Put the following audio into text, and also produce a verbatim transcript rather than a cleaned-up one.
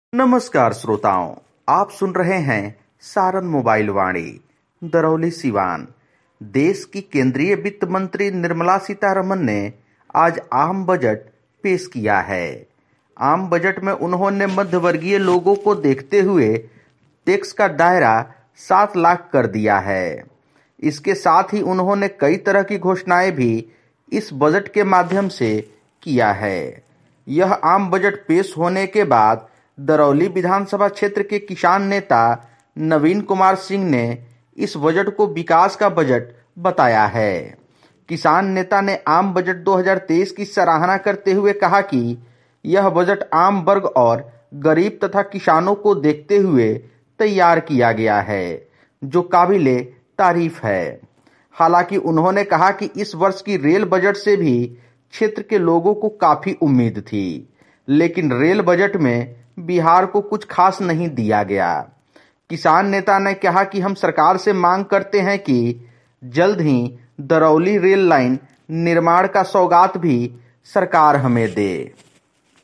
नमस्कार श्रोताओं, आप सुन रहे हैं सारण मोबाइल वाणी दरौली सिवान। देश की केंद्रीय वित्त मंत्री निर्मला सीतारमण ने आज आम बजट पेश किया है। आम बजट में उन्होंने मध्यवर्गीय लोगों को देखते हुए टैक्स का दायरा सात लाख कर दिया है। इसके साथ ही उन्होंने कई तरह की घोषणाएं भी इस बजट के माध्यम से किया है। यह आम बजट पेश होने के बाद दरौली विधानसभा क्षेत्र के किसान नेता नवीन कुमार सिंह ने इस बजट को विकास का बजट बताया है। किसान नेता ने आम बजट दो हज़ार तेईस की सराहना करते हुए कहा कि यह बजट आम वर्ग और गरीब तथा किसानों को देखते हुए तैयार किया गया है, जो काबिले तारीफ है। हालांकि उन्होंने कहा कि इस वर्ष की रेल बजट से भी क्षेत्र के लोगों को काफी उम्मीद थी, लेकिन रेल बजट में बिहार को कुछ खास नहीं दिया गया। किसान नेता ने कहा कि हम सरकार से मांग करते हैं कि जल्द ही दरौली रेल लाइन निर्माण का सौगात भी सरकार हमें दे।